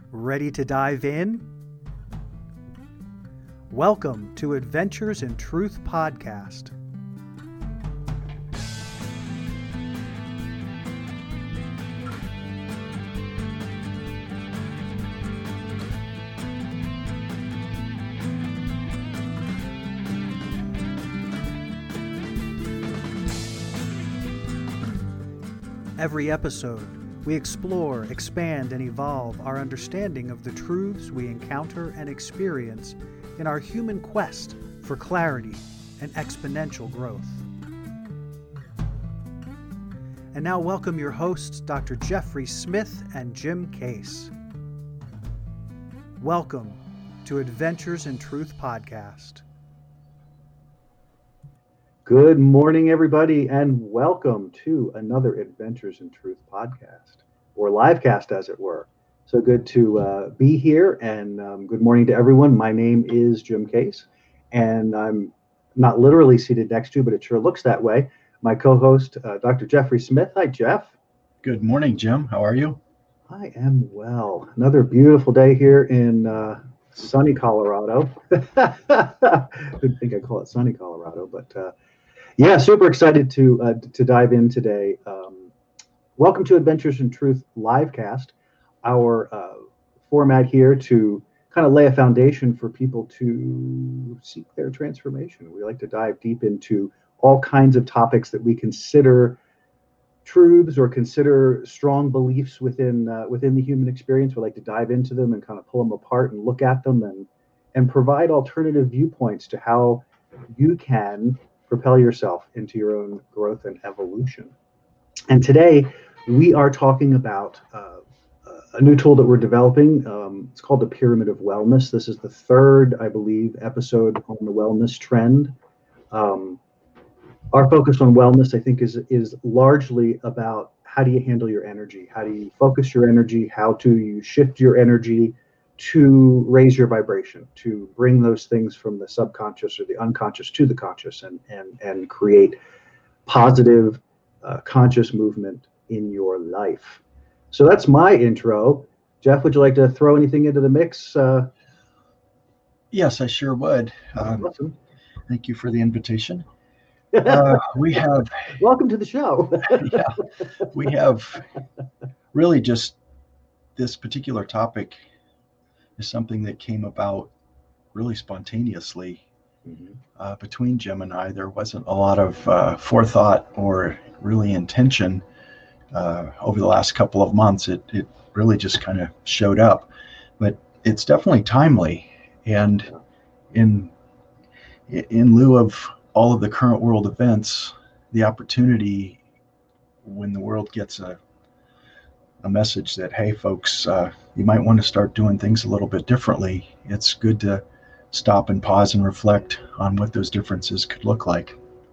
Ready to dive in? Welcome to Adventures in Truth podcast. Every episode, we explore, expand, and evolve our understanding of the truths we encounter and experience in our human quest for clarity and exponential growth. And now welcome your hosts, Dr. Jeffrey Smith and Jim Case. Welcome to Adventures in Truth podcast. Good morning, everybody, and welcome to another Adventures in Truth podcast, or livecast, as it were. So good to be here, and good morning to everyone. My name is Jim Case, and I'm not literally seated next to, but it sure looks that way, my co-host, Dr. Jeffrey Smith. Hi, Jeff. Good morning, Jim. How are you? I am well. Another beautiful day here in sunny Colorado. Didn't think I'd call it sunny Colorado, but yeah, super excited to dive in today. Welcome to Adventures in Truth livecast, our format here to kind of lay a foundation for people to seek their transformation. We like to dive deep into all kinds of topics that we consider truths or consider strong beliefs within the human experience. We like to dive into them and kind of pull them apart and look at them and provide alternative viewpoints to how you can propel yourself into your own growth and evolution. And today we are talking about a new tool that we're developing. It's called the Pyramid of Wellness. This is the third, I believe, episode on the wellness trend. Our focus on wellness, I think, is largely about how do you handle your energy? How do you focus your energy? How do you shift your energy to raise your vibration, to bring those things from the subconscious or the unconscious to the conscious and create positive conscious movement in your life. So that's my intro. Jeff, would you like to throw anything into the mix? Yes, I sure would. Awesome. Thank you for the invitation. We have welcome to the show. Yeah, we have really just this particular topic is something that came about really spontaneously. Between Jim and I. There wasn't a lot of forethought or really intention over the last couple of months. It really just kind of showed up, but it's definitely timely. And in lieu of all of the current world events, the opportunity when the world gets a message that, hey, folks, you might want to start doing things a little bit differently. It's good to stop and pause and reflect on what those differences could look like.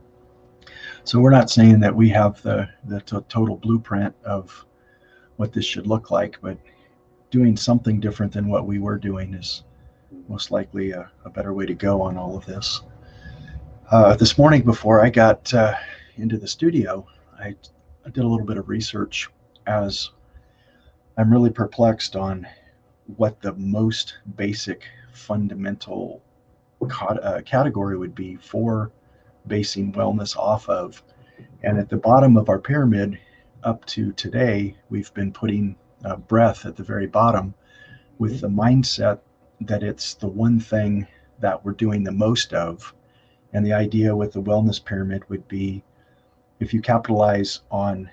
So we're not saying that we have the total blueprint of what this should look like, but doing something different than what we were doing is most likely a better way to go on all of this. This morning before I got into the studio, I did a little bit of research, as I'm really perplexed on what the most basic fundamental category would be for basing wellness off of. And at the bottom of our pyramid up to today, we've been putting breath at the very bottom with the mindset that it's the one thing that we're doing the most of. And the idea with the wellness pyramid would be, if you capitalize on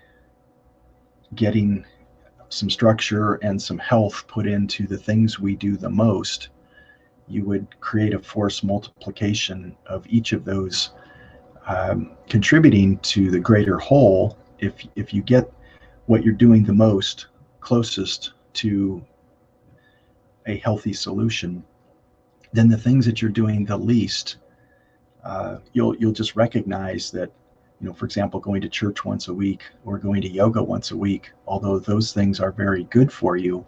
getting some structure and some health put into the things we do the most, you would create a force multiplication of each of those contributing to the greater whole. If you get what you're doing the most closest to a healthy solution, then the things that you're doing the least, you'll just recognize that, for example, going to church once a week or going to yoga once a week, although those things are very good for you,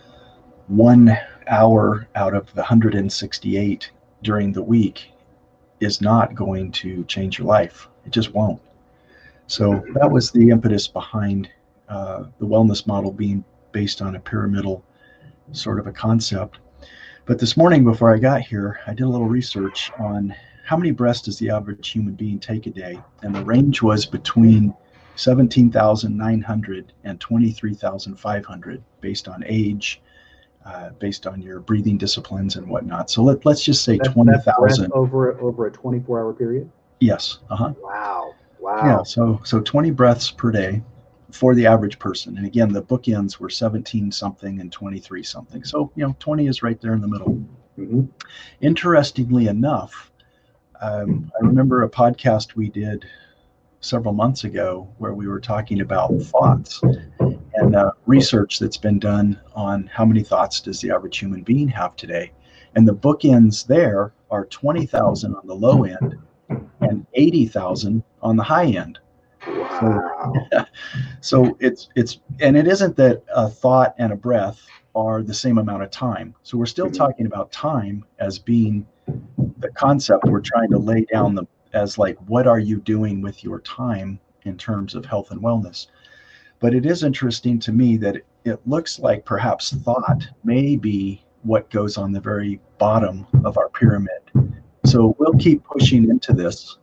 1 hour out of the 168 during the week is not going to change your life. It just won't. So that was the impetus behind the wellness model being based on a pyramidal sort of a concept. But this morning before I got here, I did a little research on how many breaths does the average human being take a day? And the range was between 17,900 and 23,500 based on age, based on your breathing disciplines and whatnot. So let's just say 20,000 over a 24-hour period. Yes. Wow. Yeah. So 20 breaths per day for the average person. And again, the bookends were 17 something and 23 something. So 20 is right there in the middle. Mm-hmm. Interestingly enough, I remember a podcast we did several months ago where we were talking about thoughts and research that's been done on how many thoughts does the average human being have today. And the bookends there are 20,000 on the low end and 80,000 on the high end. Wow. So it isn't that a thought and a breath are the same amount of time. So we're still talking about time as being the concept we're trying to lay down as like, what are you doing with your time in terms of health and wellness? But it is interesting to me that it looks like perhaps thought may be what goes on the very bottom of our pyramid. So we'll keep pushing into this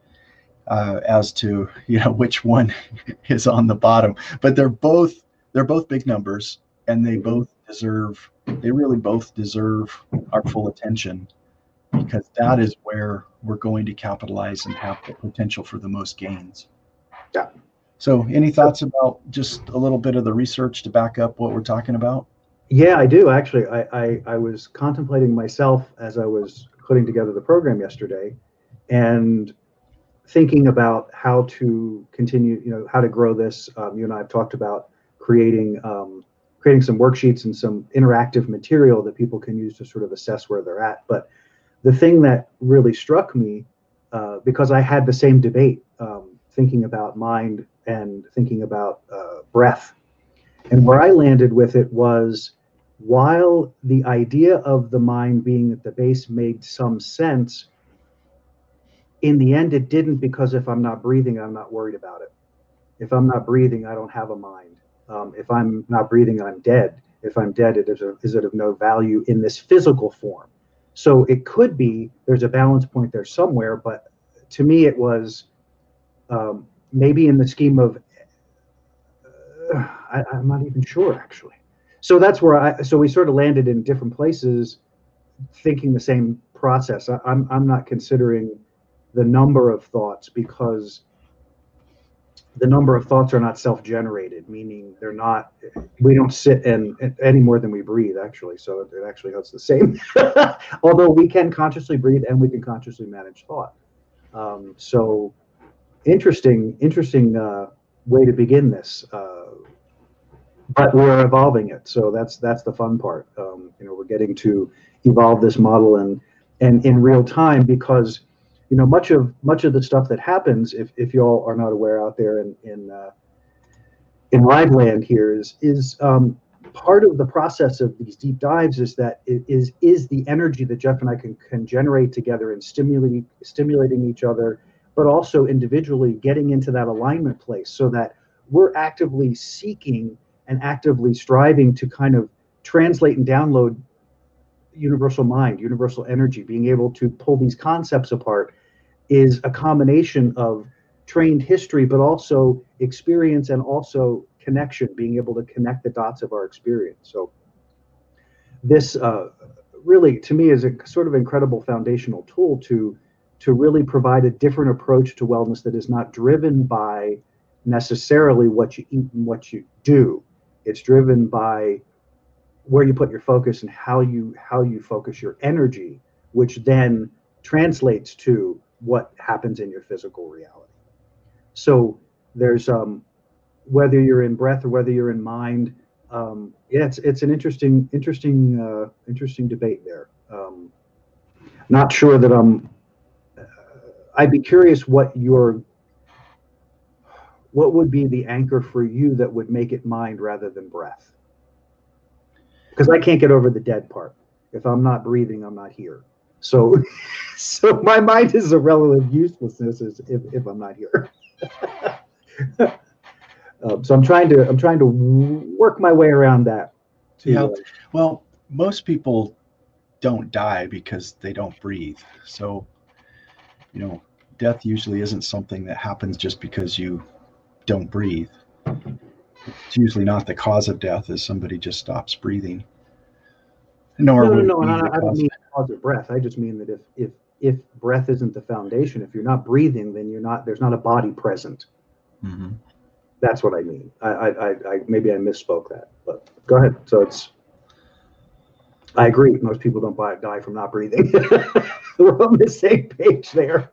as to which one is on the bottom. But they're both big numbers, and they really both deserve our full attention, because that is where we're going to capitalize and have the potential for the most gains. Yeah. So any thoughts about just a little bit of the research to back up what we're talking about? Yeah, I do actually. I was contemplating myself as I was putting together the program yesterday, and thinking about how to continue, how to grow this. You and I have talked about creating some worksheets and some interactive material that people can use to sort of assess where they're at. But the thing that really struck me, because I had the same debate, thinking about mind and thinking about breath, and where I landed with it was, while the idea of the mind being at the base made some sense, in the end it didn't, because if I'm not breathing, I'm not worried about it. If I'm not breathing, I don't have a mind. If I'm not breathing, I'm dead. If I'm dead, is it of no value in this physical form? So it could be there's a balance point there somewhere, but to me it was maybe in the scheme of I'm not even sure actually. So that's where so we sort of landed in different places, thinking the same process. I'm not considering the number of thoughts, because the number of thoughts are not self-generated, meaning we don't sit and any more than we breathe actually. So it actually helps the same. Although we can consciously breathe and we can consciously manage thought. So interesting way to begin this. But we're evolving it. So that's the fun part. We're getting to evolve this model and in real time, because much of the stuff that happens, if y'all are not aware out there in live land here, is part of the process of these deep dives is that it is the energy that Jeff and I can generate together and stimulating each other, but also individually getting into that alignment place, so that we're actively seeking and actively striving to kind of translate and download universal mind, universal energy. Being able to pull these concepts apart is a combination of trained history, but also experience and also connection, being able to connect the dots of our experience. So this really, to me, is a sort of incredible foundational tool to really provide a different approach to wellness that is not driven by necessarily what you eat and what you do. It's driven by where you put your focus and how you focus your energy, which then translates to what happens in your physical reality. So there's whether you're in breath or whether you're in mind, it's an interesting debate there. Not sure that I'd be curious what would be the anchor for you that would make it mind rather than breath? Because I can't get over the dead part. If I'm not breathing, I'm not here. So my mind is a relative uselessness if I'm not here. So I'm trying to work my way around that. Yeah. Well, most people don't die because they don't breathe. So, death usually isn't something that happens just because you don't breathe. It's usually not the cause of death, as somebody just stops breathing. Nor would No, it be and the I don't cause. mean cause of breath. I just mean that if breath isn't the foundation, if you're not breathing, then there's not a body present. Mm-hmm. That's what I mean. I maybe I misspoke that, but go ahead. So I agree. Most people don't die from not breathing. We're on the same page there.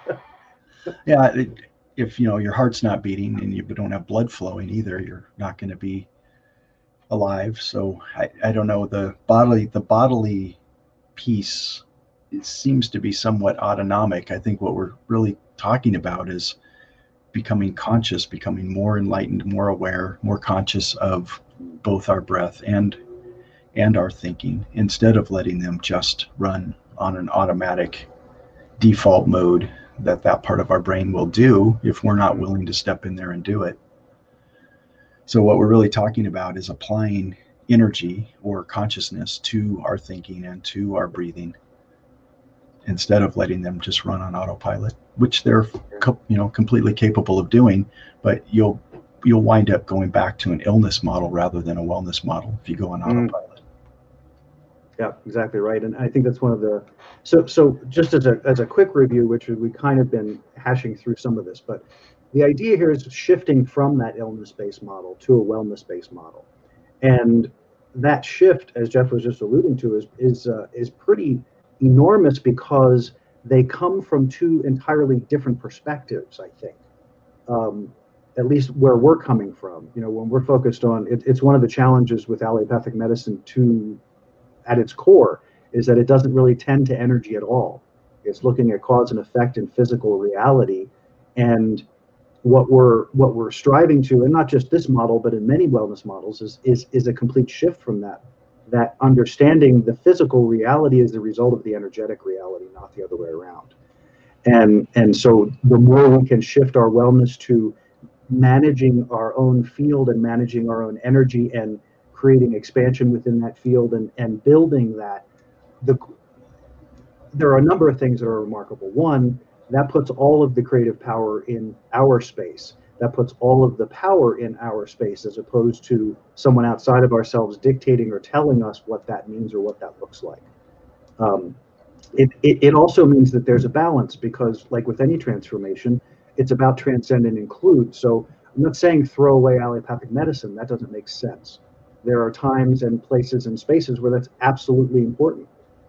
Yeah, if your heart's not beating and you don't have blood flowing either, you're not going to be alive. So I don't know, the bodily piece, it seems to be somewhat autonomic. I think what we're really talking about is becoming conscious, becoming more enlightened, more aware, more conscious of both our breath and our thinking, instead of letting them just run on an automatic default mode that part of our brain will do if we're not willing to step in there and do it. So what we're really talking about is applying energy or consciousness to our thinking and to our breathing, instead of letting them just run on autopilot, which they're completely capable of doing. But you'll wind up going back to an illness model rather than a wellness model if you go on autopilot. Yeah, exactly right. And I think that's one of the so just as a quick review, which we kind of been hashing through some of this, but the idea here is shifting from that illness-based model to a wellness-based model. And that shift, as Jeff was just alluding to, is pretty enormous, because they come from two entirely different perspectives, I think. At least where we're coming from, when we're focused on it's one of the challenges with allopathic medicine at its core, is that it doesn't really tend to energy at all. It's looking at cause and effect in physical reality. And what we're striving to, and not just this model, but in many wellness models, is a complete shift from that understanding the physical reality is the result of the energetic reality, not the other way around. And so the more we can shift our wellness to managing our own field and managing our own energy and creating expansion within that field and building that, there are a number of things that are remarkable. One, that puts all of the creative power in our space. That puts all of the power in our space, as opposed to someone outside of ourselves dictating or telling us what that means or what that looks like. It also means that there's a balance, because like with any transformation, it's about transcend and include. So I'm not saying throw away allopathic medicine. That doesn't make sense. There are times and places and spaces where that's absolutely important.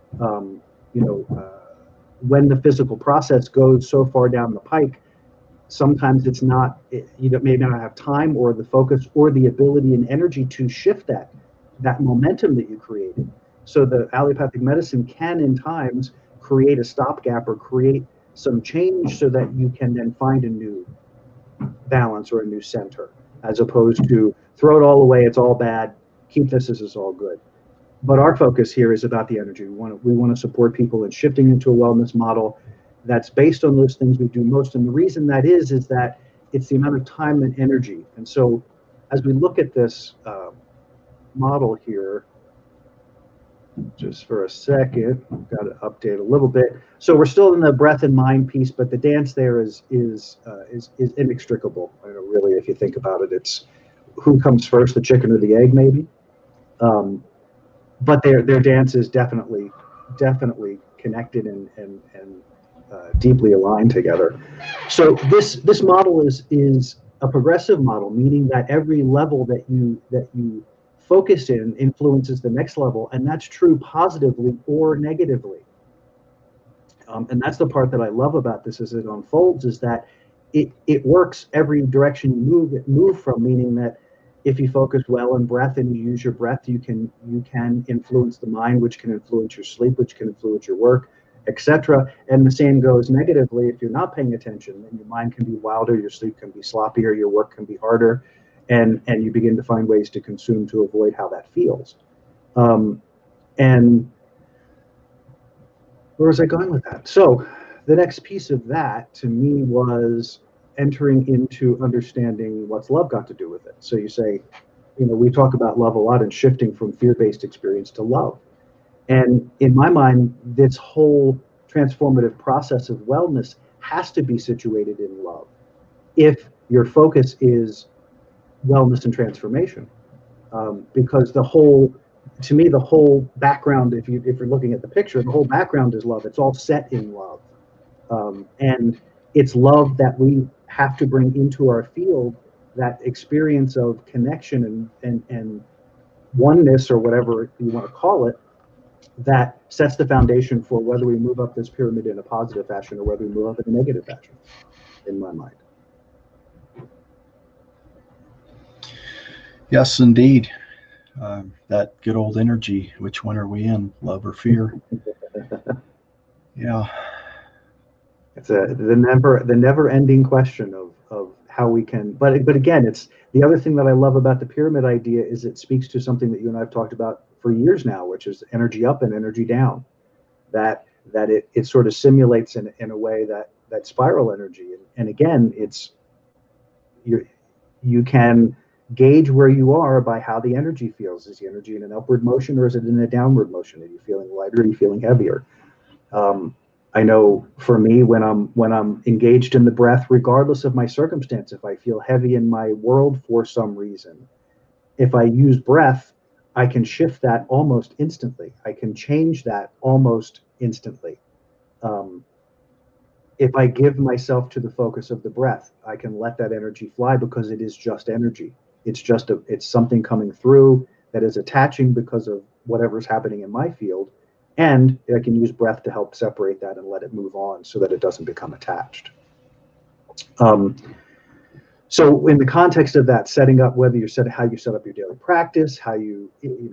When the physical process goes so far down the pike, sometimes it's not, you may not have time or the focus or the ability and energy to shift that momentum that you created. So the allopathic medicine can, in times, create a stopgap or create some change so that you can then find a new balance or a new center, as opposed to throw it all away, it's all bad, keep this as it's all good. But our focus here is about the energy. We want to support people in shifting into a wellness model that's based on those things we do most. And the reason that is that it's the amount of time and energy. And so as we look at this model here, just for a second, I've got to update a little bit. So we're still in the breath and mind piece, but the dance there is inextricable. Really, if you think about it, it's who comes first, the chicken or the egg, maybe. But their dance is definitely connected and deeply aligned together. So this model is a progressive model, meaning that every level that you focus in influences the next level, and that's true positively or negatively. And that's the part that I love about this as it unfolds, is that it works every direction you move from, meaning that if you focus well on breath and you use your breath, you can influence the mind, which can influence your sleep, which can influence your work, etc. And the same goes negatively. If you're not paying attention, then your mind can be wilder, your sleep can be sloppier, your work can be harder, and you begin to find ways to consume to avoid how that feels. And where was I going with that? So the next piece of that to me was entering into understanding what's love got to do with it. So you say, we talk about love a lot and shifting from fear-based experience to love. And in my mind, this whole transformative process of wellness has to be situated in love. If your focus is wellness and transformation, because to me, the whole background, if you're looking at the picture, the whole background is love. It's all set in love, and it's love that we have to bring into our field. That experience of connection and oneness, or whatever you want to call it, that sets the foundation for whether we move up this pyramid in a positive fashion or whether we move up in a negative fashion, in my mind. Yes, indeed. That good old energy. Which one are we in, love or fear? Yeah. It's the never-ending question of how we can. But again, it's the other thing that I love about the pyramid idea is it speaks to something that you and I have talked about for years now, which is energy up and energy down. That it sort of simulates in a way that spiral energy. And again, you can gauge where you are by how the energy feels. Is the energy in an upward motion or is it in a downward motion? Are you feeling lighter? Are you feeling heavier? I know for me, when I'm engaged in the breath, regardless of my circumstance, if I feel heavy in my world for some reason, if I use breath, I can shift that almost instantly. I can change that almost instantly. If I give myself to the focus of the breath, I can let that energy fly because it is just energy. It's something coming through that is attaching because of whatever's happening in my field. And I can use breath to help separate that and let it move on so that it doesn't become attached. So in the context of that, setting up how you set up your daily practice, how you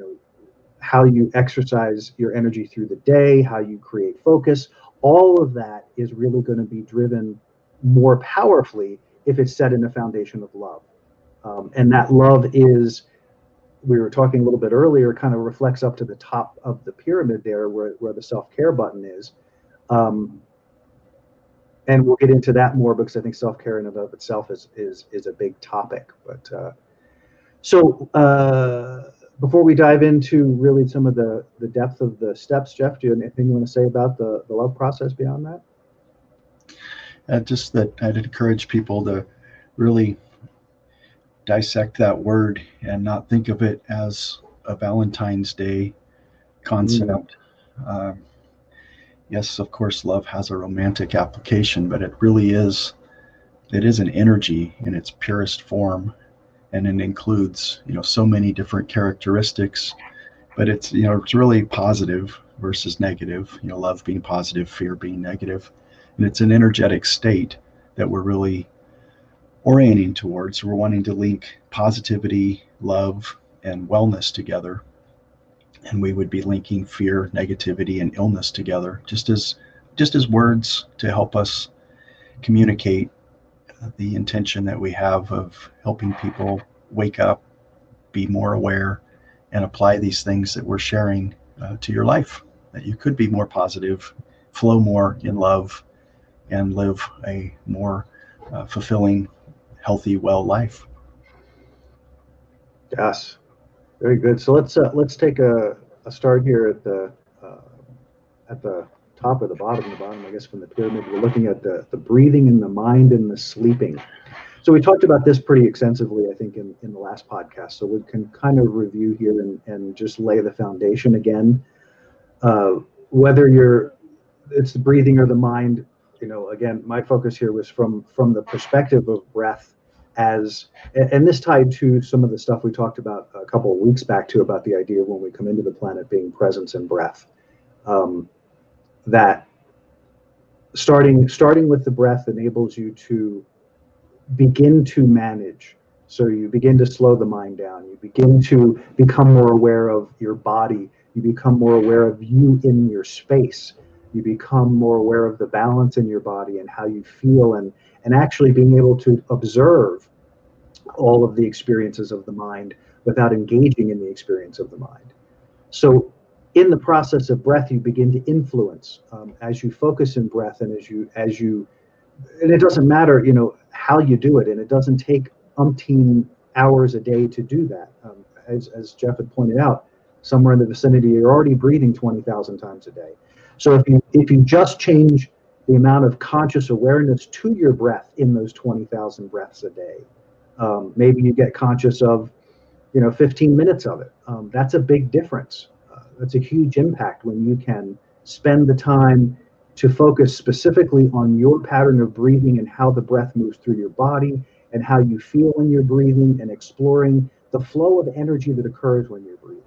exercise your energy through the day, how you create focus, all of that is really going to be driven more powerfully if it's set in a foundation of love. And that love is, we were talking a little bit earlier, kind of reflects up to the top of the pyramid there where the self-care button is. And we'll get into that more because I think self-care in and of itself is a big topic. But so before we dive into really some of the depth of the steps, Jeff, do you have anything you want to say about the love process beyond that? Just that I'd encourage people to really dissect that word and not think of it as a Valentine's Day concept. Yes, of course, love has a romantic application, but it is an energy in its purest form, and it includes so many different characteristics. But it's really positive versus negative. Love being positive, fear being negative, and it's an energetic state that we're really orienting towards. We're wanting to link positivity, love, and wellness together. And we would be linking fear, negativity, and illness together, just as words to help us communicate the intention that we have of helping people wake up, be more aware, and apply these things that we're sharing to your life, that you could be more positive, flow more in love, and live a more fulfilling, healthy, well life. Yes, very good. So let's take a start here at the top or the bottom, I guess, from the pyramid. We're looking at the breathing and the mind and the sleeping. So we talked about this pretty extensively, I think, in the last podcast. So we can kind of review here and just lay the foundation again. Whether it's the breathing or the mind, again, my focus here was from the perspective of breath and this tied to some of the stuff we talked about a couple of weeks back too, about the idea of when we come into the planet being presence and breath. That starting with the breath enables you to begin to manage. So you begin to slow the mind down. You begin to become more aware of your body. You become more aware of you in your space. You become more aware of the balance in your body and how you feel, and actually being able to observe all of the experiences of the mind without engaging in the experience of the mind. So in the process of breath, you begin to influence as you focus in breath, and and it doesn't matter, how you do it, and it doesn't take umpteen hours a day to do that. as Jeff had pointed out, somewhere in the vicinity, you're already breathing 20,000 times a day. So if you just change the amount of conscious awareness to your breath in those 20,000 breaths a day, maybe you get conscious of 15 minutes of it. That's a big difference. That's a huge impact when you can spend the time to focus specifically on your pattern of breathing and how the breath moves through your body and how you feel when you're breathing, and exploring the flow of energy that occurs when you're breathing.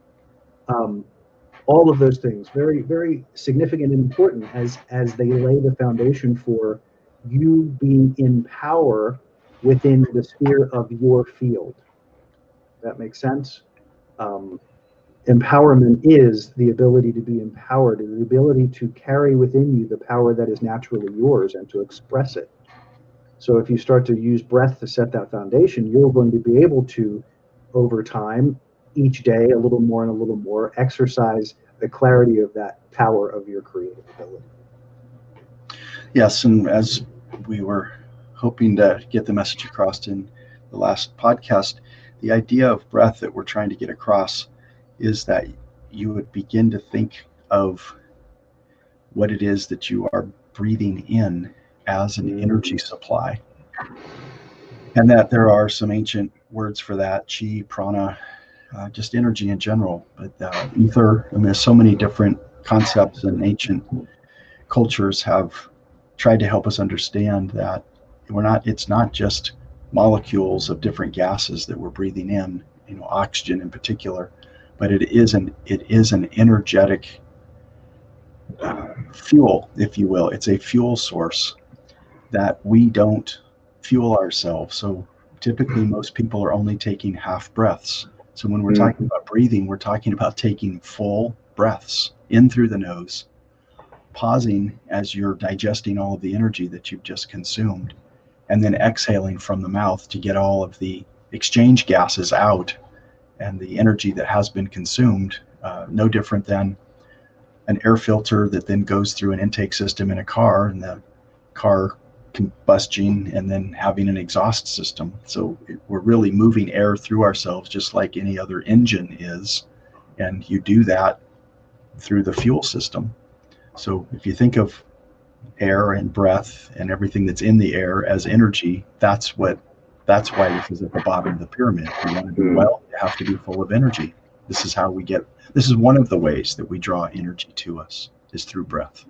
All of those things, very, very significant and important as they lay the foundation for you being in power within the sphere of your field. That makes sense? Empowerment is the ability to be empowered, and the ability to carry within you the power that is naturally yours and to express it. So if you start to use breath to set that foundation, you're going to be able to, over time, each day, a little more and a little more, exercise the clarity of that power of your creative ability. Yes, and as we were hoping to get the message across in the last podcast, the idea of breath that we're trying to get across is that you would begin to think of what it is that you are breathing in as an energy supply. And that there are some ancient words for that: chi, prana, just energy in general. But ether, and there's so many different concepts, and ancient cultures have tried to help us understand that it's not just molecules of different gases that we're breathing in, oxygen in particular, but it is an energetic fuel, if you will. It's a fuel source that we don't fuel ourselves. So typically most people are only taking half breaths. So when we're talking about breathing, we're talking about taking full breaths in through the nose, pausing as you're digesting all of the energy that you've just consumed, and then exhaling from the mouth to get all of the exchange gases out and the energy that has been consumed. No different than an air filter that then goes through an intake system in a car, and the car combusting and then having an exhaust system. So we're really moving air through ourselves just like any other engine is, and you do that through the fuel system. So if you think of air and breath and everything that's in the air as energy, that's why this is at the bottom of the pyramid. If you want to do well, you have to be full of energy. This is one of the ways that we draw energy to us, is through breath.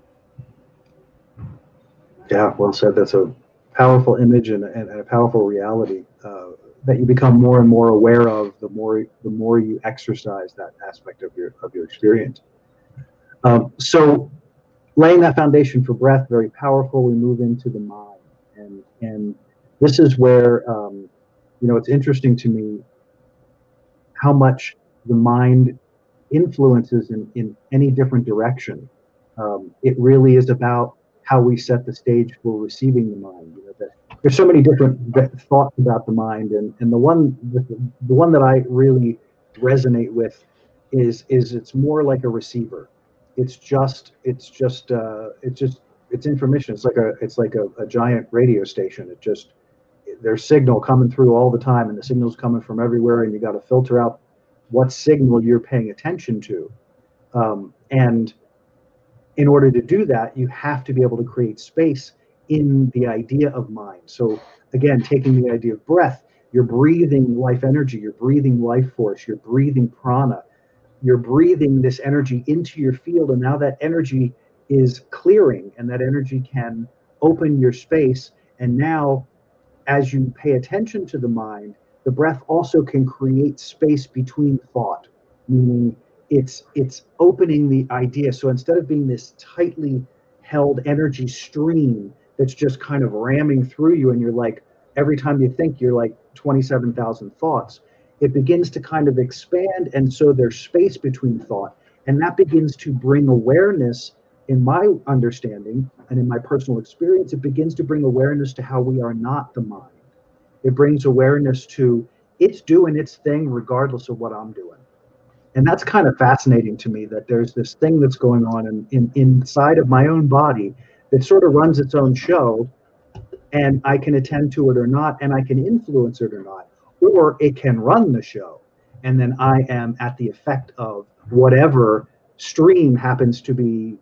Yeah, well said. That's a powerful image and a powerful reality that you become more and more aware of the more you exercise that aspect of your experience. So laying that foundation for breath, very powerful. We move into the mind, and this is where it's interesting to me how much the mind influences in any different direction. It really is about how we set the stage for receiving the mind. There's so many different thoughts about the mind, and the one that I really resonate with is it's more like a receiver. It's information. It's like a giant radio station. There's signal coming through all the time, and the signal's coming from everywhere, and you got to filter out what signal you're paying attention to. And in order to do that, you have to be able to create space in the idea of mind. So again, taking the idea of breath, you're breathing life energy, you're breathing life force, you're breathing prana, you're breathing this energy into your field, and now that energy is clearing, and that energy can open your space. And now, as you pay attention to the mind, the breath also can create space between thought, meaning it's opening the idea. So instead of being this tightly held energy stream that's just kind of ramming through you, and you're like, every time you think you're like 27,000 thoughts, it begins to kind of expand, and so there's space between thought, and that begins to bring awareness. In my understanding and in my personal experience, it begins to bring awareness to how we are not the mind. It brings awareness to it's doing its thing regardless of what I'm doing. And that's kind of fascinating to me, that there's this thing that's going on inside of my own body that sort of runs its own show, and I can attend to it or not, and I can influence it or not, or it can run the show. and then I am at the effect of whatever stream happens to be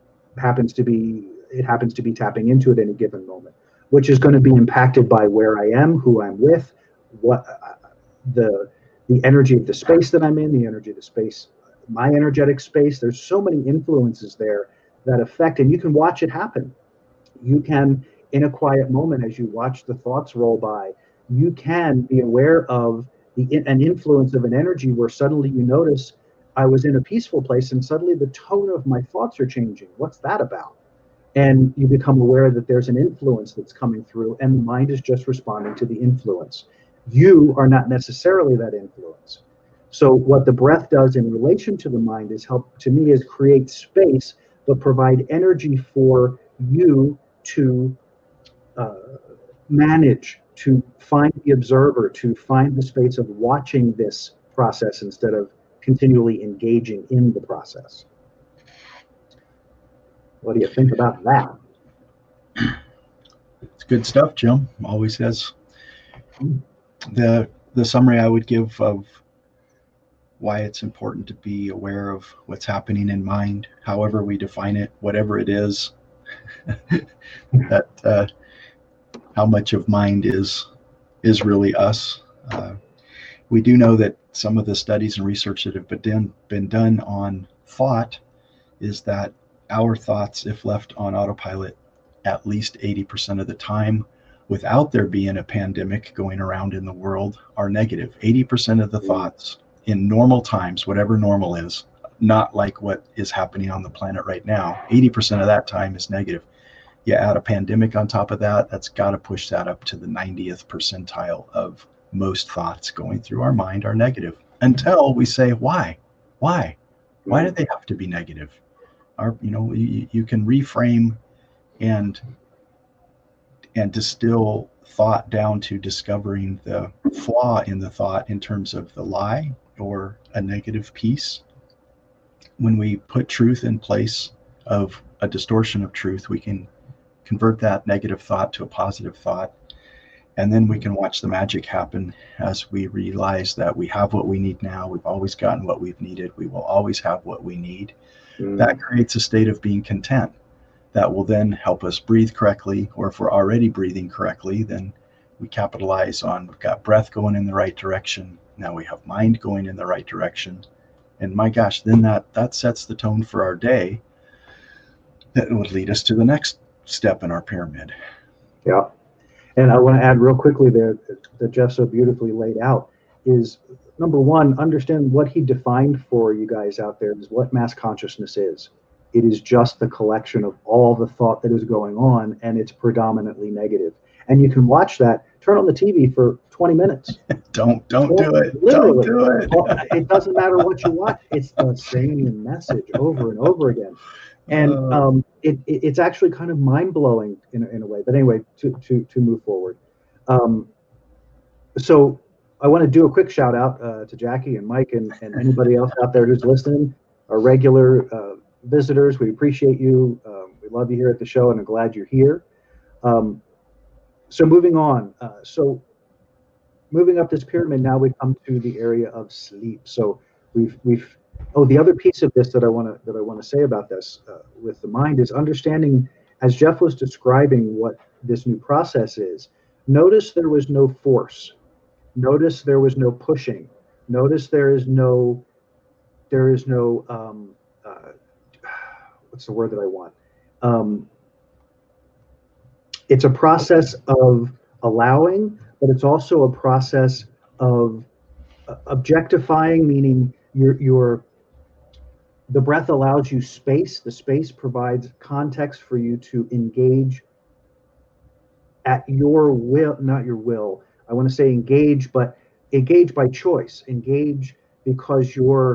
tapping into at any given moment, which is going to be impacted by where I am, who I'm with, what the energy of the space that I'm in, the energy of the space, my energetic space. There's so many influences there that affect, and you can watch it happen. You can, in a quiet moment, as you watch the thoughts roll by, you can be aware of an influence of an energy where suddenly you notice, I was in a peaceful place and suddenly the tone of my thoughts are changing. What's that about? And you become aware that there's an influence that's coming through, and the mind is just responding to the influence. You are not necessarily that influence. So what the breath does in relation to the mind is create space, but provide energy for you to manage, to find the observer, to find the space of watching this process instead of continually engaging in the process. What do you think about that? It's good stuff, Jim. Always has. The summary I would give of why it's important to be aware of what's happening in mind, however we define it, whatever it is, that how much of mind is really us. We do know that some of the studies and research that have been done on thought is that our thoughts, if left on autopilot at least 80% of the time, without there being a pandemic going around in the world, are negative. 80% of the thoughts in normal times, whatever normal is, not like what is happening on the planet right now, 80% of that time is negative. You add a pandemic on top of that, that's got to push that up to the 90th percentile of most thoughts going through our mind are negative, until we say, why do they have to be negative? You can reframe and distill thought down to discovering the flaw in the thought in terms of the lie or a negative piece. When we put truth in place of a distortion of truth, we can convert that negative thought to a positive thought. And then we can watch the magic happen as we realize that we have what we need now. We've always gotten what we've needed. We will always have what we need. That creates a state of being content that will then help us breathe correctly, or if we're already breathing correctly, then we capitalize on, we've got breath going in the right direction. Now we have mind going in the right direction. And my gosh, then that sets the tone for our day that would lead us to the next step in our pyramid. Yeah. And I want to add real quickly there that Jeff so beautifully laid out is, number one, understand what he defined for you guys out there is what mass consciousness is. It is just the collection of all the thought that is going on, and it's predominantly negative. And you can watch that, turn on the TV for 20 minutes. Don't do it. Literally. Don't do it. It doesn't matter what you watch. It's the same message over and over again. And it's actually kind of mind-blowing in a way. But anyway, to move forward. So I want to do a quick shout out to Jackie and Mike and anybody else out there who's listening, our regular visitors. We appreciate you. We love you here at the show, and I'm glad you're here. So moving on. So moving up this pyramid, now we come to the area of sleep. So we've the other piece of this that I want to say about this with the mind is understanding, as Jeff was describing what this new process is. Notice there was no force. Notice there was no pushing. Notice there is no what's the word that I want? It's a process of allowing, but it's also a process of objectifying, meaning the breath allows you space. The space provides context for you to engage at your will, not your will. I want to say engage, but engage by choice. Engage because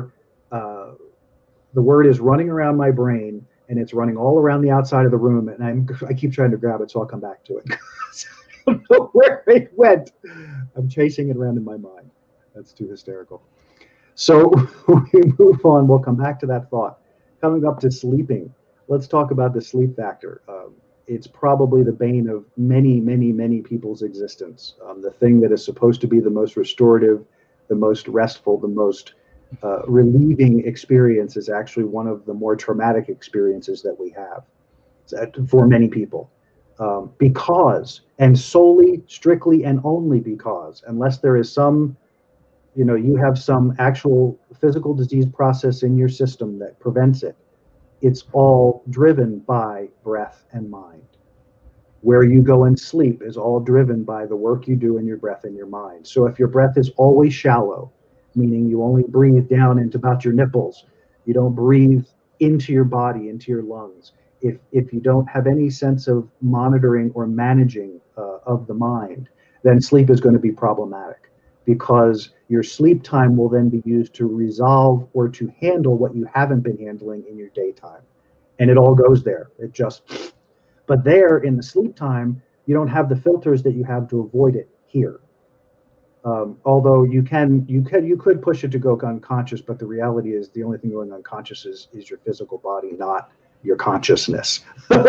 the word is running around my brain, and it's running all around the outside of the room, and I keep trying to grab it, so I'll come back to it. I don't know where it went. I'm chasing it around in my mind. That's too hysterical. So we move on. We'll come back to that thought. Coming up to sleeping, let's talk about the sleep factor. It's probably the bane of many, many, many people's existence. The thing that is supposed to be the most restorative, the most restful, the most relieving experience is actually one of the more traumatic experiences that we have for many people. Because, and solely, strictly, and only because, unless there is some, you have some actual physical disease process in your system that prevents it, it's all driven by breath and mind. Where you go and sleep is all driven by the work you do in your breath and your mind. So if your breath is always shallow, meaning you only breathe down into about your nipples, you don't breathe into your body, into your lungs, if you don't have any sense of monitoring or managing of the mind, then sleep is going to be problematic, because your sleep time will then be used to resolve or to handle what you haven't been handling in your daytime. And it all goes there. But there in the sleep time, you don't have the filters that you have to avoid it here. Although you could push it to go unconscious, but the reality is the only thing going unconscious is your physical body, not your consciousness.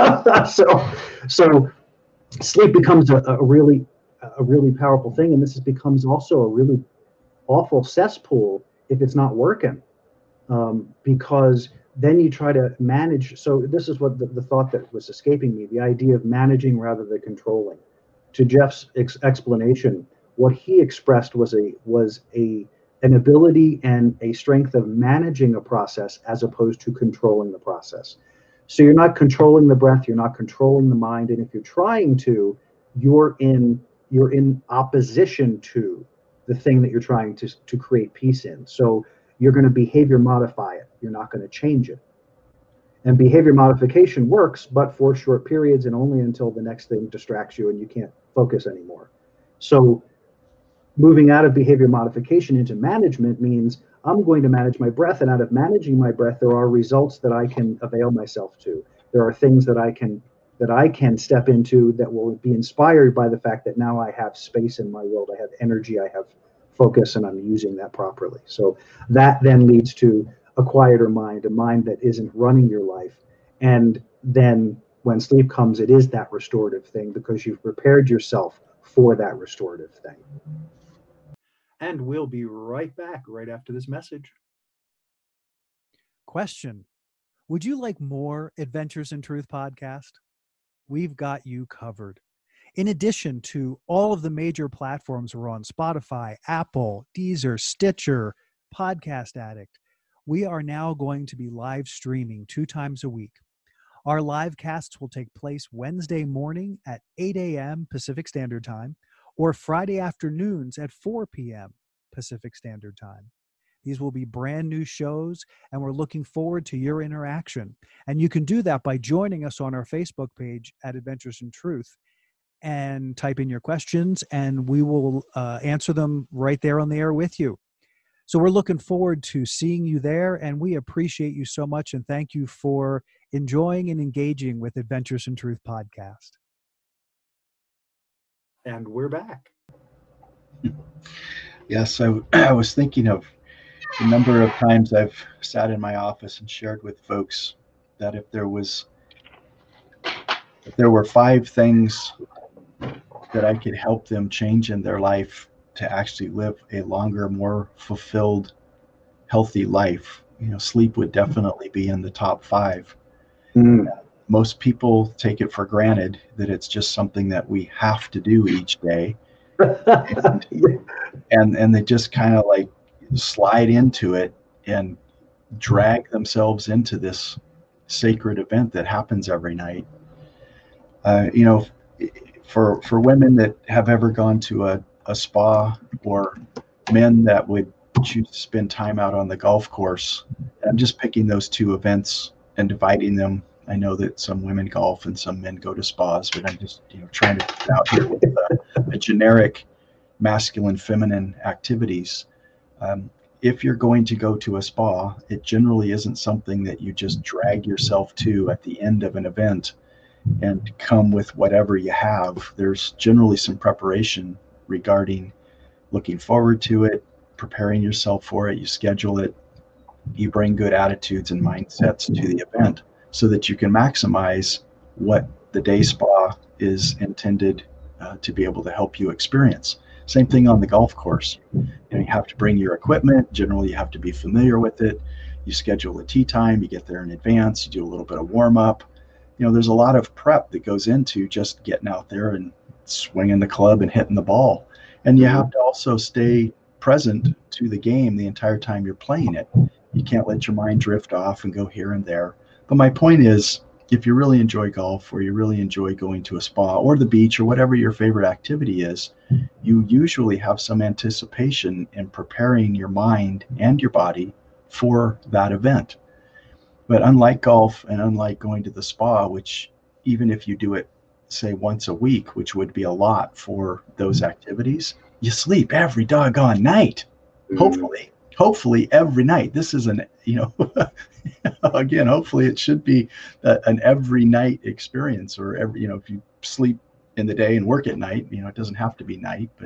So sleep becomes a really powerful thing, and this becomes also a really awful cesspool if it's not working, because then you try to manage. So this is what the thought that was escaping me, the idea of managing rather than controlling. To Jeff's explanation, what he expressed was an ability and a strength of managing a process as opposed to controlling the process. So you're not controlling the breath, you're not controlling the mind, and if you're trying to, you're in opposition to the thing that you're trying to create peace in. So you're going to behavior modify it. You're not going to change it. And behavior modification works, but for short periods and only until the next thing distracts you and you can't focus anymore. So moving out of behavior modification into management means I'm going to manage my breath, and out of managing my breath, there are results that I can avail myself to. There are things that I can step into that will be inspired by the fact that now I have space in my world, I have energy, I have focus, and I'm using that properly. So that then leads to a quieter mind, a mind that isn't running your life. And then when sleep comes, it is that restorative thing because you've prepared yourself for that restorative thing. And we'll be right back right after this message. Question: would you like more Adventures in Truth podcast? We've got you covered. In addition to all of the major platforms we're on, Spotify, Apple, Deezer, Stitcher, Podcast Addict, we are now going to be live streaming 2 times a week. Our live casts will take place Wednesday morning at 8 a.m. Pacific Standard Time or Friday afternoons at 4 p.m. Pacific Standard Time. These will be brand new shows, and we're looking forward to your interaction. And you can do that by joining us on our Facebook page at Adventures in Truth and type in your questions, and we will answer them right there on the air with you. So we're looking forward to seeing you there, and we appreciate you so much, and thank you for enjoying and engaging with Adventures in Truth podcast. And we're back. Yes, I was thinking of the number of times I've sat in my office and shared with folks that if there were 5 things that I could help them change in their life to actually live a longer, more fulfilled, healthy life, sleep would definitely be in the top 5. Most people take it for granted that it's just something that we have to do each day. and they just kind of like slide into it and drag themselves into this sacred event that happens every night. For women that have ever gone to a spa, or men that would choose to spend time out on the golf course, I'm just picking those 2 events and dividing them. I know that some women golf and some men go to spas, but I'm just trying to put out here with a generic masculine, feminine activities. If you're going to go to a spa, it generally isn't something that you just drag yourself to at the end of an event and come with whatever you have. There's generally some preparation regarding looking forward to it, preparing yourself for it. You schedule it, you bring good attitudes and mindsets to the event so that you can maximize what the day spa is intended to be able to help you experience. Same thing on the golf course. You have to bring your equipment. Generally, you have to be familiar with it. You schedule a tee time. You get there in advance. You do a little bit of warm up. There's a lot of prep that goes into just getting out there and swinging the club and hitting the ball. And you have to also stay present to the game the entire time you're playing it. You can't let your mind drift off and go here and there. But my point is, if you really enjoy golf, or you really enjoy going to a spa or the beach or whatever your favorite activity is, you usually have some anticipation in preparing your mind and your body for that event. But unlike golf and unlike going to the spa, which even if you do it, say, once a week, which would be a lot for those activities, you sleep every doggone night. Hopefully every night. This is again, hopefully it should be an every night experience, or every, if you sleep in the day and work at night, it doesn't have to be night, but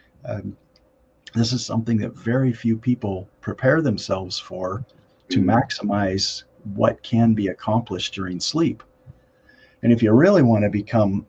this is something that very few people prepare themselves for, to maximize what can be accomplished during sleep. And if you really want to become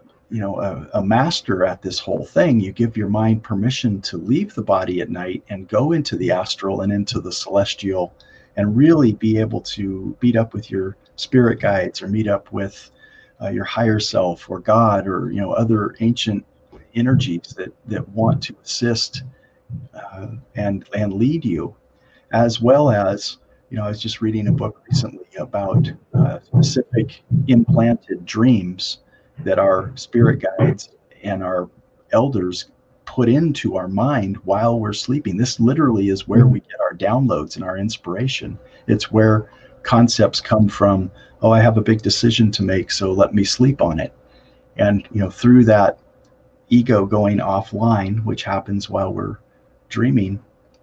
a master at this whole thing, you give your mind permission to leave the body at night and go into the astral and into the celestial, and really be able to meet up with your spirit guides, or meet up with your higher self, or God, or other ancient energies that want to assist and lead you. As well as, I was just reading a book recently about specific implanted dreams that our spirit guides and our elders put into our mind while we're sleeping. This literally is where we get our downloads and our inspiration. It's where concepts come from. Oh, I have a big decision to make, so let me sleep on it. And through that ego going offline, which happens while we're dreaming,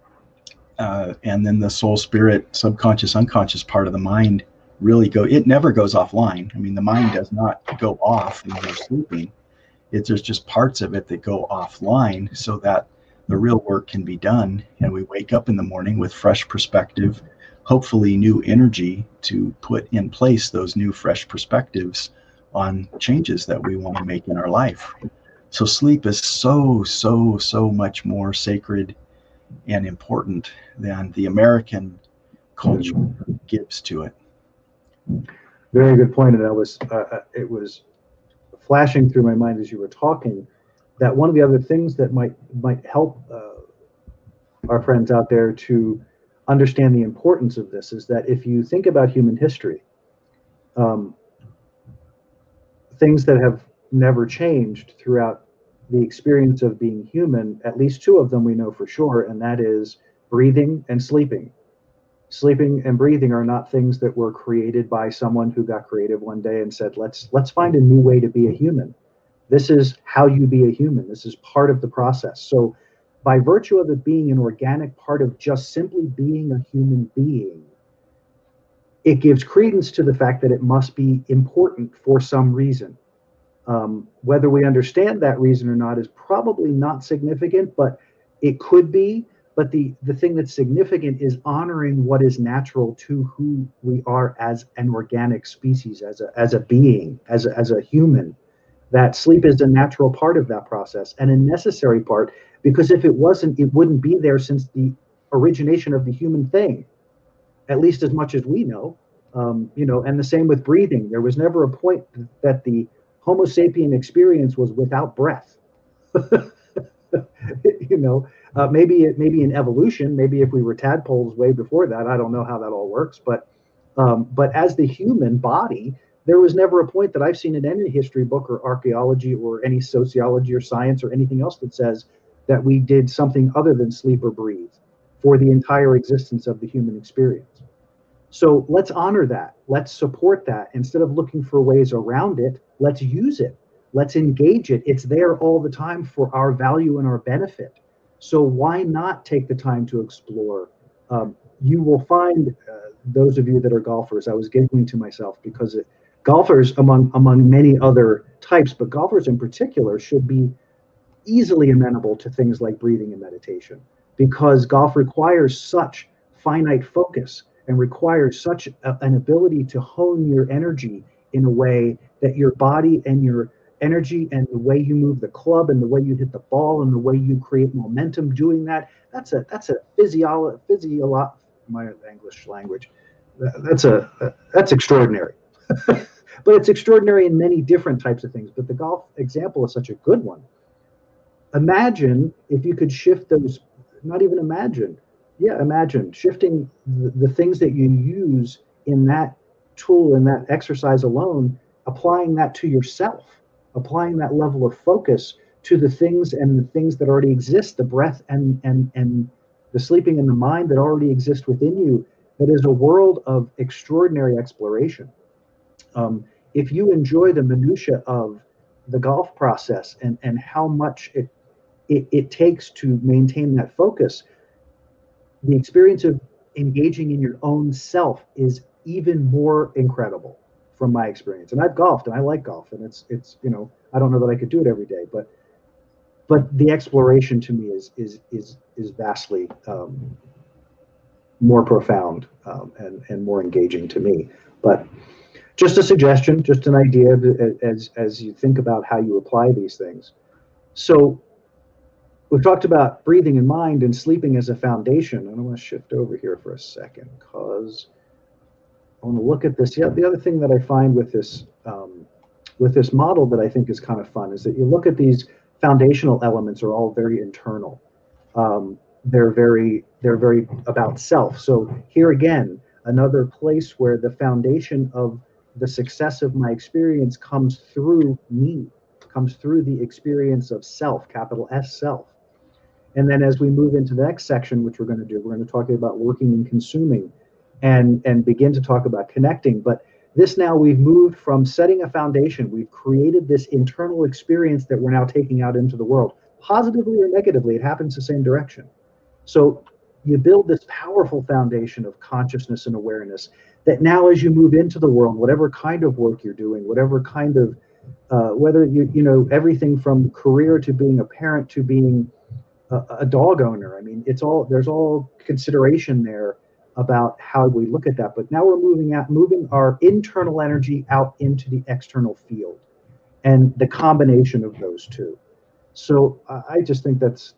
and then the soul, spirit, subconscious, unconscious part of the mind it never goes offline. I mean, the mind does not go off when we're sleeping. There's just parts of it that go offline, so that the real work can be done, and we wake up in the morning with fresh perspective, hopefully new energy to put in place those new fresh perspectives on changes that we want to make in our life. So sleep is so much more sacred and important than the American culture gives to it. Very good point. And it was flashing through my mind as you were talking, that one of the other things that might help our friends out there to understand the importance of this is that if you think about human history, things that have never changed throughout the experience of being human, at least two of them we know for sure, and that is breathing and sleeping. Sleeping and breathing are not things that were created by someone who got creative one day and said, let's find a new way to be a human. This is how you be a human. This is part of the process. So by virtue of it being an organic part of just simply being a human being, it gives credence to the fact that it must be important for some reason. Whether we understand that reason or not is probably not significant, but it could be. But the thing that's significant is honoring what is natural to who we are as an organic species, as a being, as a human. That sleep is a natural part of that process, and a necessary part, because if it wasn't, it wouldn't be there since the origination of the human thing, at least as much as we know. And the same with breathing. There was never a point that the Homo sapien experience was without breath. Maybe in evolution, maybe if we were tadpoles way before that, I don't know how that all works. But as the human body, there was never a point that I've seen in any history book or archaeology or any sociology or science or anything else that says that we did something other than sleep or breathe for the entire existence of the human experience. So let's honor that. Let's support that. Instead of looking for ways around it, let's use it. Let's engage it. It's there all the time for our value and our benefit. So why not take the time to explore? You will find, those of you that are golfers, I was giggling to myself because golfers, among many other types, but golfers in particular, should be easily amenable to things like breathing and meditation, because golf requires such finite focus and requires such an ability to hone your energy in a way that your body and your energy and the way you move the club and the way you hit the ball and the way you create momentum doing that, that's a my English language, that's extraordinary. But it's extraordinary in many different types of things. But the golf example is such a good one. Imagine if you could shift those, not even imagine, imagine shifting the things that you use in that tool, in that exercise alone, applying that to yourself, applying that level of focus to the things that already exist, the breath and the sleeping and the mind that already exist within you. That is a world of extraordinary exploration. If you enjoy the minutia of the golf process and how much it takes to maintain that focus, the experience of engaging in your own self is even more incredible from my experience. And I've golfed and I like golf, and it's I don't know that I could do it every day, but the exploration to me is vastly more profound and more engaging to me. But just a suggestion, just an idea as you think about how you apply these things. So we've talked about breathing in mind and sleeping as a foundation. And I want to shift over here for a second because I want to look at this. Yeah, the other thing that I find with this model that I think is kind of fun is that you look at these foundational elements are all very internal. They're very about self. So here again, another place where the foundation of the success of my experience comes through me, comes through the experience of self, capital S, self. And then as we move into the next section, which we're going to do, we're going to talk about working and consuming and begin to talk about connecting. But this now we've moved from setting a foundation. We've created this internal experience that we're now taking out into the world. Positively or negatively, it happens the same direction. So you build this powerful foundation of consciousness and awareness that now as you move into the world, whatever kind of work you're doing, whatever kind of, whether everything from career to being a parent to being a dog owner. I mean, there's all consideration there about how we look at that. But now we're moving our internal energy out into the external field and the combination of those two. So I just think that's,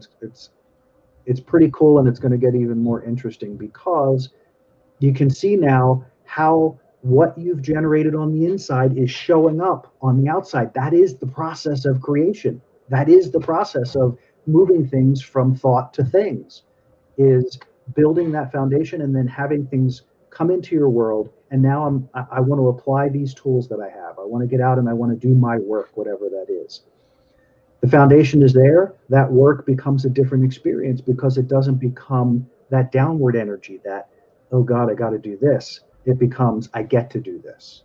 it's pretty cool, and it's going to get even more interesting because you can see now how what you've generated on the inside is showing up on the outside. That is the process of creation. That is the process of moving things from thought to things, is building that foundation and then having things come into your world. And now I want to apply these tools that I have. I want to get out and I want to do my work, whatever that is. The foundation is there. That work becomes a different experience because it doesn't become that downward energy that, oh God, I got to do this. It becomes, I get to do this.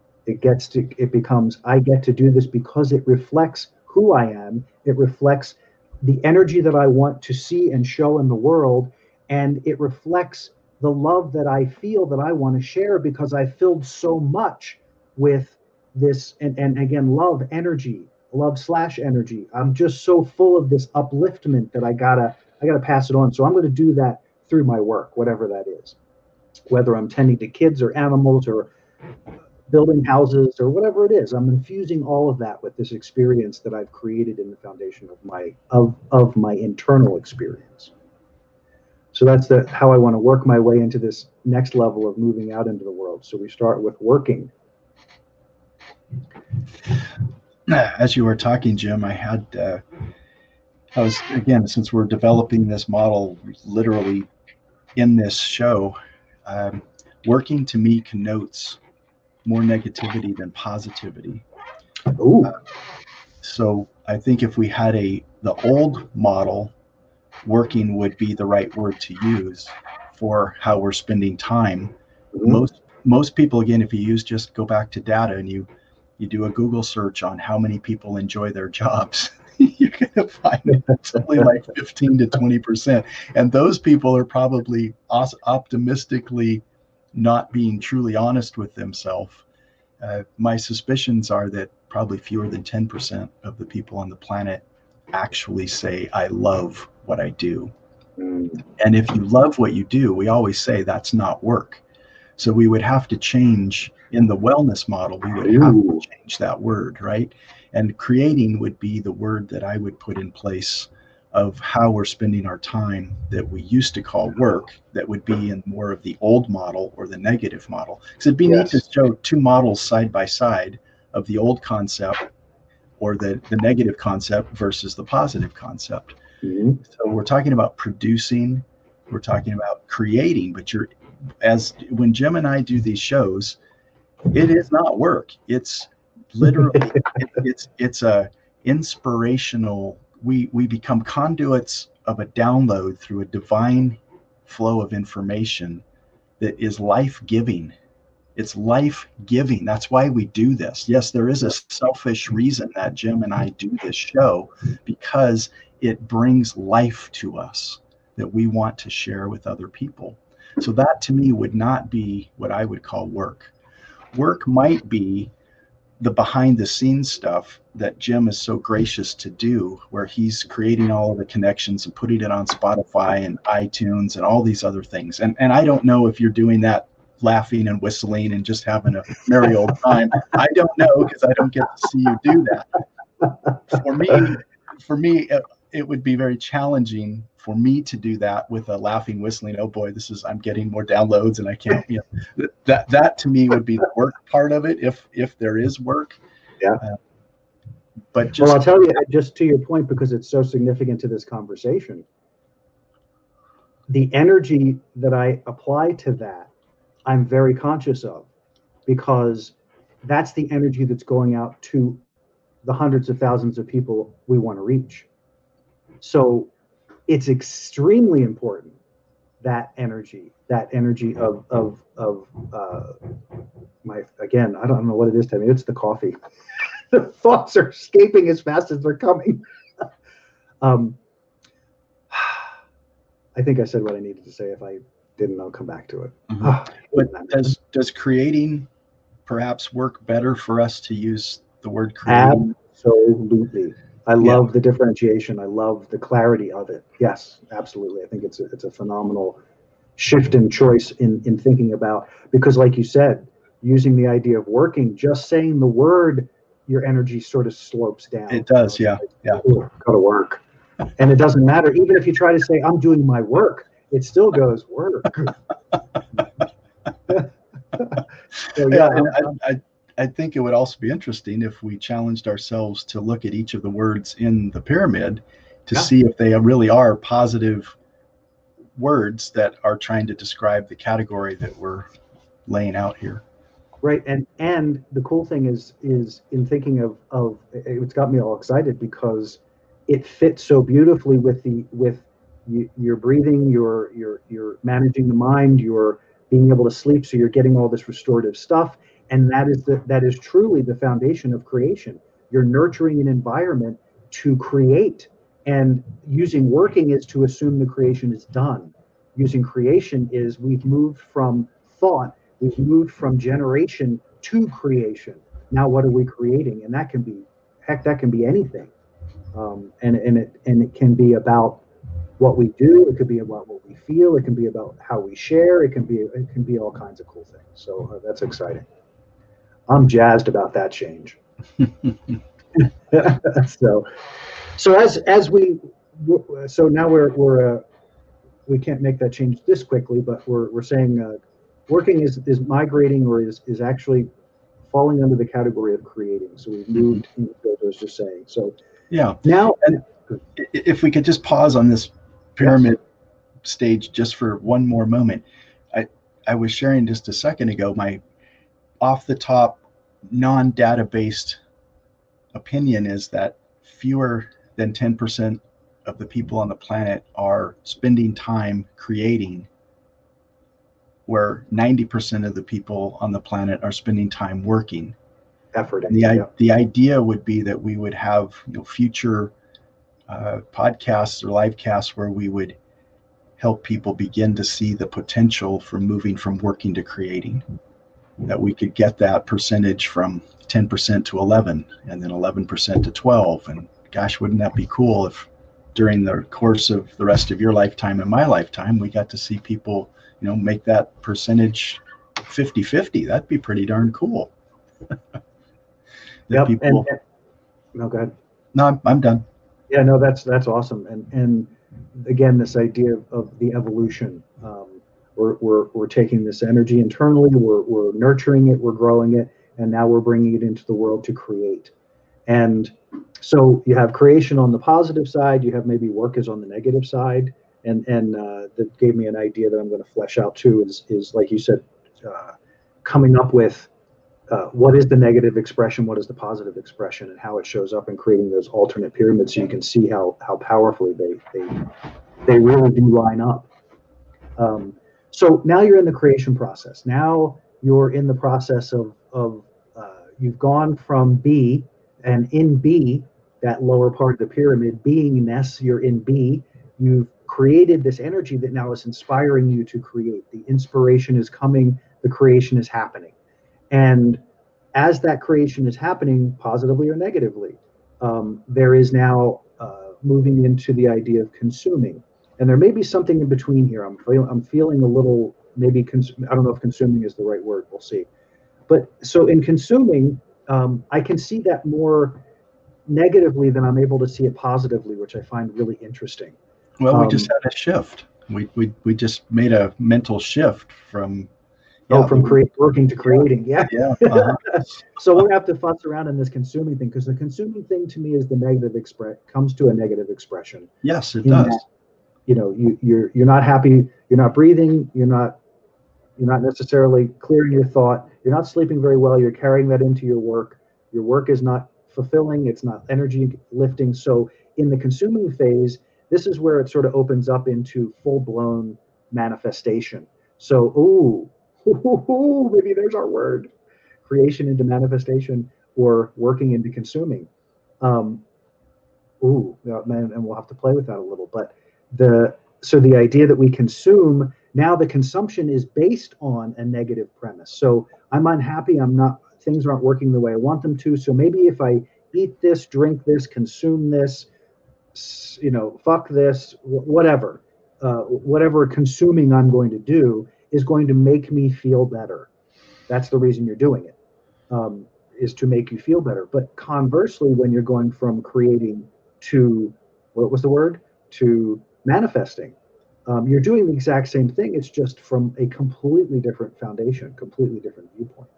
It becomes, I get to do this because it reflects who I am. It reflects the energy that I want to see and show in the world. And it reflects the love that I feel that I want to share because I filled so much with this. And again, love energy. I'm just so full of this upliftment that I gotta pass it on. So I'm going to do that through my work, whatever that is, whether I'm tending to kids or animals or building houses or whatever it is. I'm infusing all of that with this experience that I've created in the foundation of my internal experience. So that's how I want to work my way into this next level of moving out into the world. So we start with working. As you were talking, Jim, I was, again, since we're developing this model literally in this show, working to me connotes more negativity than positivity. So I think if we had the old model, working would be the right word to use for how we're spending time. Mm-hmm. Most people, again, if you just go back to data and you do a Google search on how many people enjoy their jobs, you're going to find it's only like 15 to 20%. And those people are probably optimistically not being truly honest with themselves. My suspicions are that probably fewer than 10% of the people on the planet actually say, I love what I do. And if you love what you do, we always say that's not work. So we would have to change in the wellness model, we would have to change that word, right? And creating would be the word that I would put in place of how we're spending our time that we used to call work, that would be in more of the old model or the negative model. Because it'd be neat to show two models side by side of the old concept or the negative concept versus the positive concept. Mm-hmm. So we're talking about producing, we're talking about creating, but when Jim and I do these shows, it is not work. It's literally, it's a inspirational, we become conduits of a download through a divine flow of information that is life-giving. It's life-giving. That's why we do this. Yes, there is a selfish reason that Jim and I do this show, because it brings life to us that we want to share with other people. So that to me would not be what I would call work. Work might be the behind the scenes stuff that Jim is so gracious to do, where he's creating all of the connections and putting it on Spotify and iTunes and all these other things. And I don't know if you're doing that laughing and whistling and just having a merry old time. I don't know, because I don't get to see you do that. For me, it would be very challenging for me to do that with a laughing, whistling. Oh boy, I'm getting more downloads, and I can't. That to me would be the work part of it, if there is work. Yeah. But I'll tell you, just to your point, because it's so significant to this conversation, the energy that I apply to that, I'm very conscious of, because that's the energy that's going out to the hundreds of thousands of people we want to reach. So it's extremely important, that energy of my, again, I don't know what it is, Timmy. It's the coffee. The thoughts are escaping as fast as they're coming. I think I said what I needed to say. If I didn't, I'll come back to it. Mm-hmm. But does creating perhaps work better for us to use the word creating? Absolutely. I love the differentiation. I love the clarity of it. Yes, absolutely. I think it's a phenomenal shift in choice in thinking about, because like you said, using the idea of working, just saying the word, your energy sort of slopes down. It does, yeah. Go to work. And it doesn't matter. Even if you try to say, I'm doing my work, it still goes work. I think it would also be interesting if we challenged ourselves to look at each of the words in the pyramid to see if they really are positive words that are trying to describe the category that we're laying out here. Right. And the cool thing is in thinking of it's got me all excited, because it fits so beautifully with your breathing, you're managing the mind, you're being able to sleep, so you're getting all this restorative stuff. And that is truly the foundation of creation. You're nurturing an environment to create, and using working is to assume the creation is done. Using creation is we've moved from thought, we've moved from generation to creation. Now what are we creating? And that can be anything. And it can be about what we do. It could be about what we feel. It can be about how we share. It can be all kinds of cool things. So that's exciting. I'm jazzed about that change. So now we can't make that change this quickly, but we're saying working is migrating, or is actually falling under the category of creating. So we've moved into what I was just saying. So now, and if we could just pause on this pyramid stage just for one more moment. I was sharing just a second ago my off the top non-data based opinion is that fewer than 10% of the people on the planet are spending time creating, where 90% of the people on the planet are spending time working. Effort. And the idea would be that we would have future podcasts or live casts where we would help people begin to see the potential for moving from working to creating, that we could get that percentage from 10% to 11 and then 11% to 12. And gosh, wouldn't that be cool if during the course of the rest of your lifetime and my lifetime, we got to see people, make that percentage 50-50. That'd be pretty darn cool. Yep. People... No, go ahead. No, I'm done. Yeah, no, that's awesome. And again, this idea of the evolution. We're taking this energy internally, we're nurturing it, we're growing it, and now we're bringing it into the world to create. And so you have creation on the positive side, you have maybe work is on the negative side, and that gave me an idea that I'm going to flesh out too. Is like you said, coming up with what is the negative expression, what is the positive expression, and how it shows up, and creating those alternate pyramids so you can see how powerfully they really do line up. So now you're in the creation process. Now you're in the process of you've gone from B, and in B, that lower part of the pyramid, beingness, you're in B. You've created this energy that now is inspiring you to create. The inspiration is coming, the creation is happening. And as that creation is happening, positively or negatively, there is now moving into the idea of consuming. And there may be something in between here. I'm feeling a little, maybe, I don't know if consuming is the right word. We'll see. But so in consuming, I can see that more negatively than I'm able to see it positively, which I find really interesting. Well, we just had a shift. We just made a mental shift from... from working to creating. Yeah. Uh-huh. So we're going to have to fuss around in this consuming thing, because the consuming thing to me is the negative comes to a negative expression. Yes, it does. That, you're not happy, you're not breathing, you're not necessarily clearing your thought, you're not sleeping very well, you're carrying that into your work is not fulfilling, it's not energy lifting. So in the consuming phase, this is where it sort of opens up into full-blown manifestation. So maybe there's our word, creation into manifestation, or working into consuming. Man, and we'll have to play with that a little. But the idea that we consume, now the consumption is based on a negative premise. So I'm unhappy, things aren't working the way I want them to. So maybe if I eat this, drink this, consume this, fuck this, whatever consuming I'm going to do is going to make me feel better. That's the reason you're doing it, is to make you feel better. But conversely, when you're going from creating to, what was the word? To manifesting, you're doing the exact same thing. It's just from a completely different foundation, completely different viewpoint.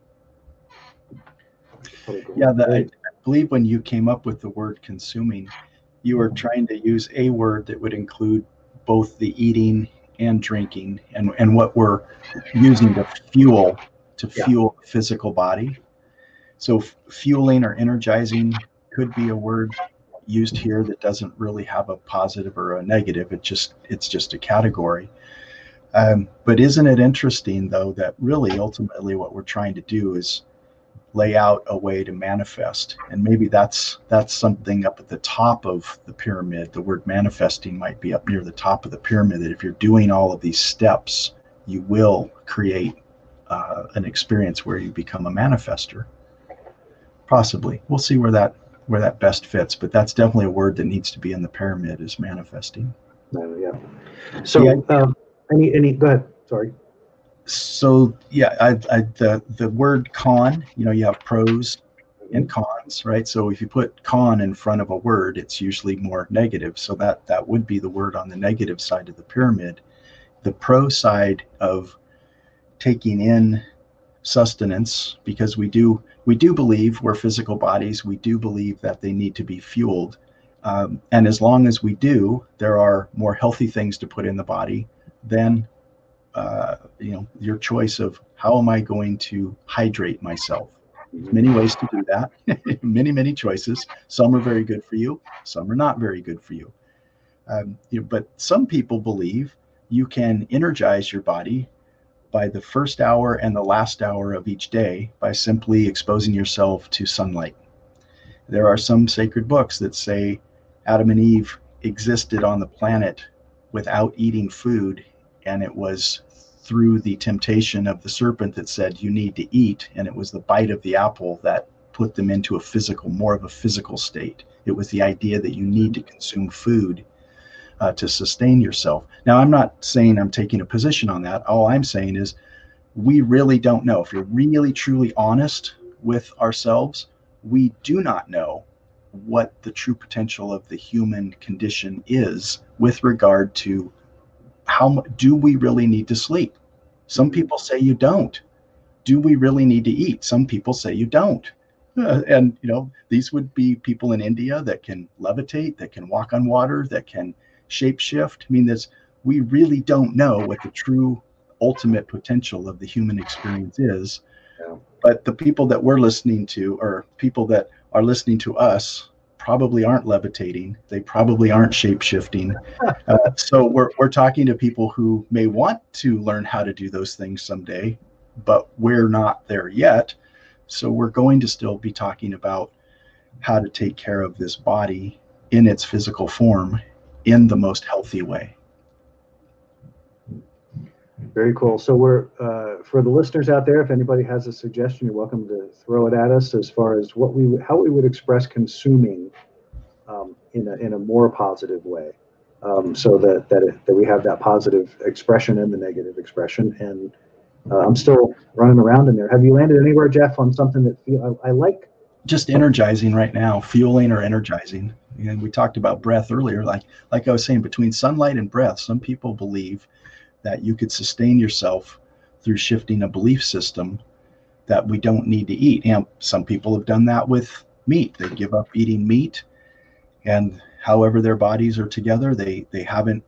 Yeah, I believe when you came up with the word consuming, you were trying to use a word that would include both the eating and drinking, and what we're using to fuel the physical body. So fueling or energizing could be a word used here that doesn't really have a positive or a negative. It's just a category. But isn't it interesting, though, that really ultimately what we're trying to do is lay out a way to manifest, and maybe that's something up at the top of the pyramid. The word manifesting might be up near the top of the pyramid, that if you're doing all of these steps, you will create an experience where you become a manifester. Possibly. We'll see where that best fits, but that's definitely a word that needs to be in the pyramid, is manifesting. Yeah. So any go ahead, sorry. So the word con, you have pros and cons, right? So if you put con in front of a word, it's usually more negative. So that would be the word on the negative side of the pyramid. The pro side of taking in sustenance, because we do believe we're physical bodies. We do believe that they need to be fueled. And as long as we do, there are more healthy things to put in the body than your choice of how am I going to hydrate myself. Many ways to do that. many choices. Some are very good for you, some are not very good for you. But some people believe you can energize your body by the first hour and the last hour of each day by simply exposing yourself to sunlight. There are some sacred books that say Adam and Eve existed on the planet without eating food, and it was through the temptation of the serpent that said you need to eat, and it was the bite of the apple that put them into more of a physical state. It was the idea that you need to consume food to sustain yourself. Now, I'm not saying I'm taking a position on that. All I'm saying is we really don't know. If you're really truly honest with ourselves, we do not know what the true potential of the human condition is with regard to do we really need to sleep? Some people say you don't. Do we really need to eat? Some people say you don't. And these would be people in India that can levitate, that can walk on water, that can shapeshift. I mean, we really don't know what the true ultimate potential of the human experience is. Yeah. But the people that we're listening to, or people that are listening to us, probably aren't levitating. They probably aren't shape-shifting. So we're talking to people who may want to learn how to do those things someday, but we're not there yet. So we're going to still be talking about how to take care of this body in its physical form in the most healthy way. Very cool. So we're for the listeners out there, if anybody has a suggestion, you're welcome to throw it at us as far as how we would express consuming in a more positive way, so that we have that positive expression and the negative expression. And I'm still running around in there. Have you landed anywhere, Jeff, on something that I like? Just energizing right now, fueling or energizing. And we talked about breath earlier. Like I was saying, between sunlight and breath, some people believe that you could sustain yourself through shifting a belief system that we don't need to eat. And some people have done that with meat. They give up eating meat, and however their bodies are together, they haven't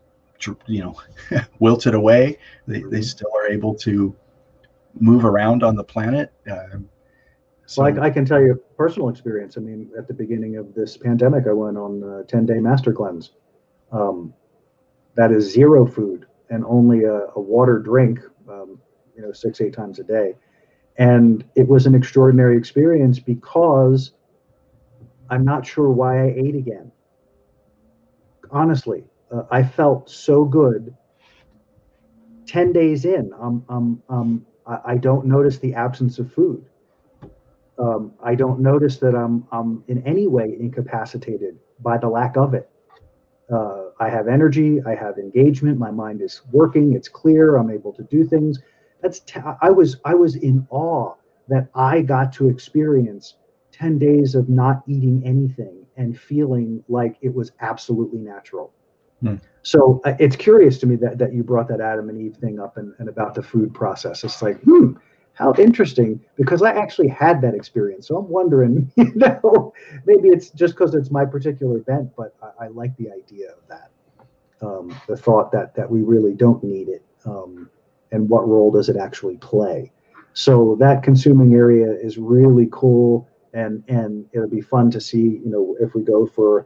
wilted away. They still are able to move around on the planet. So I can tell you a personal experience. I mean, at the beginning of this pandemic, I went on a 10-day master cleanse. That is zero food and only a water drink, 6-8 times a day. And it was an extraordinary experience because I'm not sure why I ate again. Honestly, I felt so good. 10 days in, I don't notice the absence of food. I don't notice that I'm in any way incapacitated by the lack of it. I have energy, I have engagement, my mind is working, it's clear, I'm able to do things. I was in awe that I got to experience 10 days of not eating anything and feeling like it was absolutely natural. So it's curious to me that you brought that Adam and Eve thing up and about the food process. It's like, how interesting, because I actually had that experience. So I'm wondering, maybe it's just because it's my particular bent, but I like the idea of that. The thought that we really don't need it, and what role does it actually play? So that consuming area is really cool, and it'll be fun to see, if we go for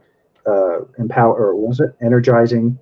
energizing,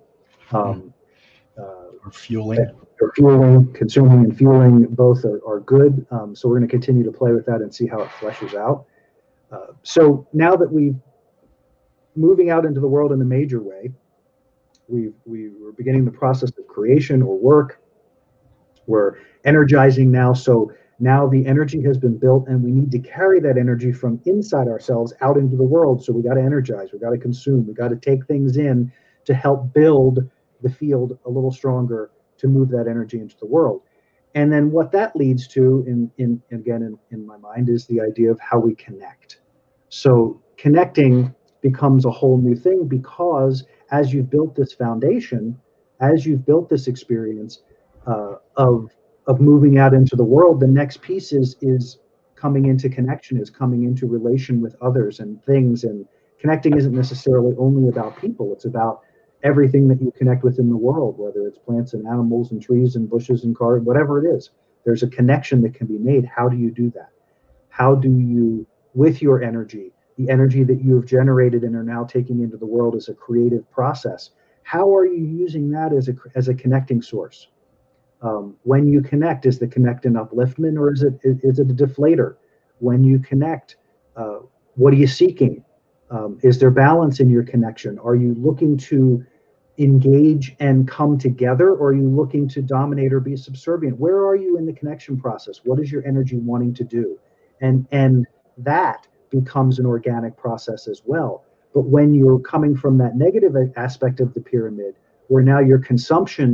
or fueling. Or fueling, consuming and fueling, both are good. So we're going to continue to play with that and see how it fleshes out. So now that we're moving out into the world in a major way, we're beginning the process of creation or work. We're energizing now. So now the energy has been built, and we need to carry that energy from inside ourselves out into the world. So we got to energize, we got to consume, we got to take things in to help build the field a little stronger, to move that energy into the world. And then what that leads to, in my mind, is the idea of how we connect. So connecting becomes a whole new thing, because as you've built this foundation, as you've built this experience of moving out into the world, the next piece is coming into connection, is coming into relation with others and things. And connecting isn't necessarily only about people. It's about everything that you connect with in the world, whether it's plants and animals and trees and bushes and cars, whatever it is. There's a connection that can be made. How do you do that? How do you, with your energy, the energy that you have generated and are now taking into the world as a creative process, how are you using that as a connecting source? When you connect, is the connect an upliftment, or is it a deflator? When you connect, what are you seeking? Is there balance in your connection? Are you looking to engage and come together, or are you looking to dominate or be subservient? Where are you in the connection process? What is your energy wanting to do? And that becomes an organic process as well. But when you're coming from that negative aspect of the pyramid, where now your consumption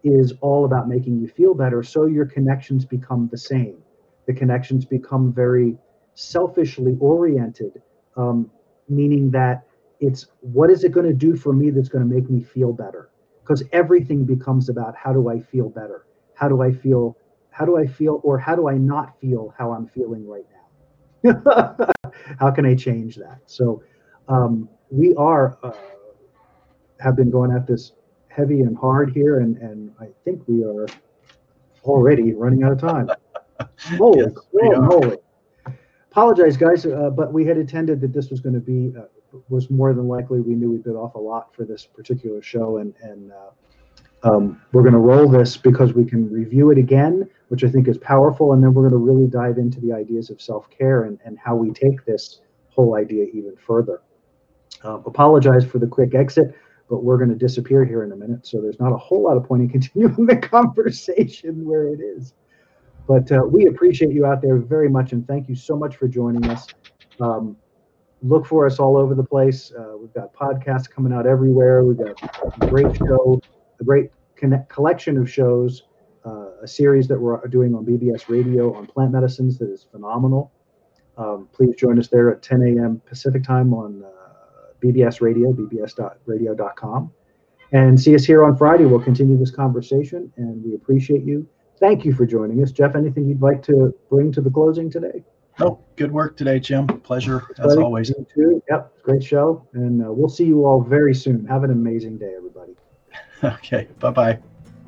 is all about making you feel better. So your connections become the same. The connections become very selfishly oriented, meaning that it's what is it going to do for me that's going to make me feel better? Because everything becomes about how do I feel better? How do I feel, or how do I not feel how I'm feeling right now? How can I change that? So we have been going at this heavy and hard here, and I think we are already running out of time. Holy, Yes, holy. Apologize, guys, but we had intended that this was going to be, was more than likely, we knew we bit off a lot for this particular show, and we're going to roll this because we can review it again, which I think is powerful, and then we're going to really dive into the ideas of self-care and how we take this whole idea even further. Apologize for the quick exit, but we're going to disappear here in a minute, so there's not a whole lot of point in continuing the conversation where it is. But we appreciate you out there very much, and thank you so much for joining us. Look for us all over the place. We've got podcasts coming out everywhere. We've got a great show, a great collection of shows, a series that we're doing on BBS Radio on plant medicines that is phenomenal. Please join us there at 10 a.m. Pacific time on BBS Radio, bbs.radio.com. And see us here on Friday. We'll continue this conversation, and we appreciate you. Thank you for joining us. Jeff, anything you'd like to bring to the closing today? No, good work today, Jim. Pleasure, as always. You too. Yep, great show. And we'll see you all very soon. Have an amazing day, everybody. Okay, bye-bye.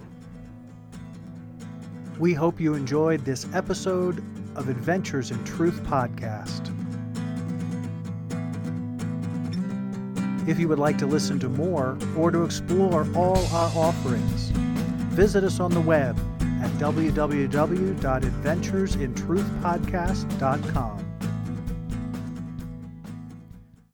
We hope you enjoyed this episode of Adventures in Truth podcast. If you would like to listen to more or to explore all our offerings, visit us on the web at www.adventuresintruthpodcast.com.